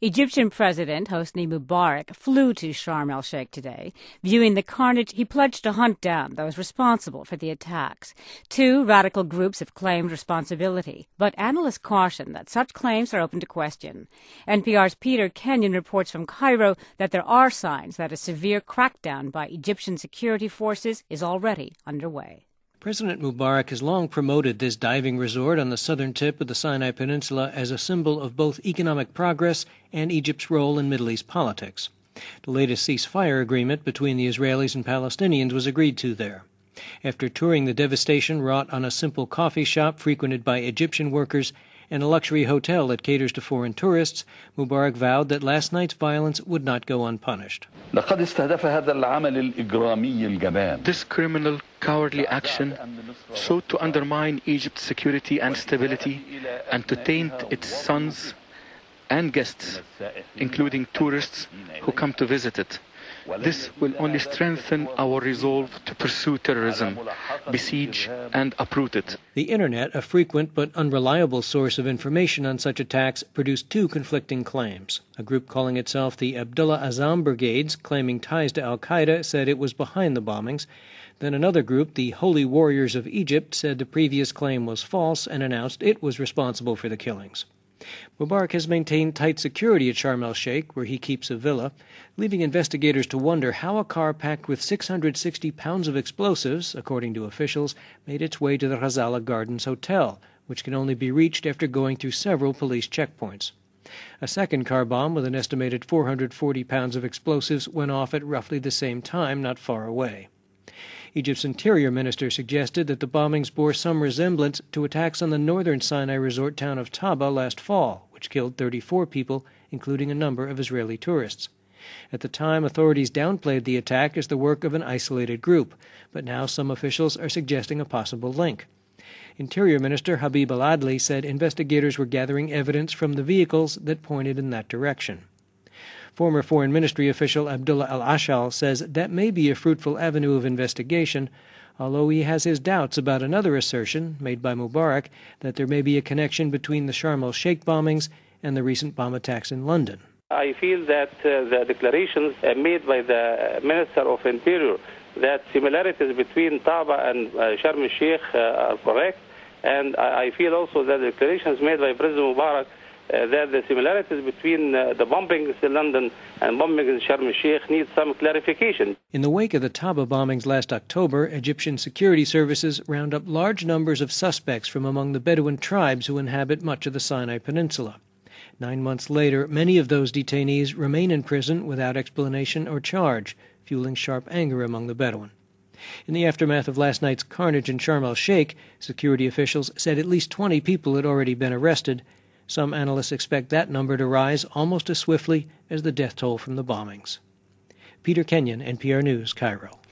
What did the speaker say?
Egyptian President Hosni Mubarak flew to Sharm el-Sheikh today. Viewing the carnage, he pledged to hunt down those responsible for the attacks. Two radical groups have claimed responsibility, but analysts caution that such claims are open to question. NPR's Peter Kenyon reports from Cairo that there are signs that a severe crackdown by Egyptian security forces is already underway. President Mubarak has long promoted this diving resort on the southern tip of the Sinai Peninsula as a symbol of both economic progress and Egypt's role in Middle East politics. The latest ceasefire agreement between the Israelis and Palestinians was agreed to there. After touring the devastation wrought on a simple coffee shop frequented by Egyptian workers and a luxury hotel that caters to foreign tourists, Mubarak vowed that last night's violence would not go unpunished. This criminal, cowardly action sought to undermine Egypt's security and stability and to taint its sons and guests, including tourists who come to visit it. This will only strengthen our resolve to pursue terrorism, besiege and uproot it. The Internet, a frequent but unreliable source of information on such attacks, produced two conflicting claims. A group calling itself the Abdullah Azzam Brigades, claiming ties to al-Qaeda, said it was behind the bombings. Then another group, the Holy Warriors of Egypt, said the previous claim was false and announced it was responsible for the killings. Mubarak has maintained tight security at Sharm el-Sheikh, where he keeps a villa, leaving investigators to wonder how a car packed with 660 pounds of explosives, according to officials, made its way to the Ghazala Gardens Hotel, which can only be reached after going through several police checkpoints. A second car bomb with an estimated 440 pounds of explosives went off at roughly the same time, not far away. Egypt's interior minister suggested that the bombings bore some resemblance to attacks on the northern Sinai resort town of Taba last fall, which killed 34 people, including a number of Israeli tourists. At the time, authorities downplayed the attack as the work of an isolated group, but now some officials are suggesting a possible link. Interior Minister Habib al-Adli said investigators were gathering evidence from the vehicles that pointed in that direction. Former Foreign Ministry official Abdullah al-Ashal says that may be a fruitful avenue of investigation, although he has his doubts about another assertion made by Mubarak that there may be a connection between the Sharm el-Sheikh bombings and the recent bomb attacks in London. I feel that the declarations made by the Minister of Interior that similarities between Taba and Sharm el-Sheikh are correct, and I feel also that the declarations made by President Mubarak that the similarities between the bombings in London and bombings in Sharm el-Sheikh need some clarification. In the wake of the Taba bombings last October, Egyptian security services round up large numbers of suspects from among the Bedouin tribes who inhabit much of the Sinai Peninsula. 9 months later, many of those detainees remain in prison without explanation or charge, fueling sharp anger among the Bedouin. In the aftermath of last night's carnage in Sharm el-Sheikh, security officials said at least 20 people had already been arrested. Some analysts expect that number to rise almost as swiftly as the death toll from the bombings. Peter Kenyon, NPR News, Cairo.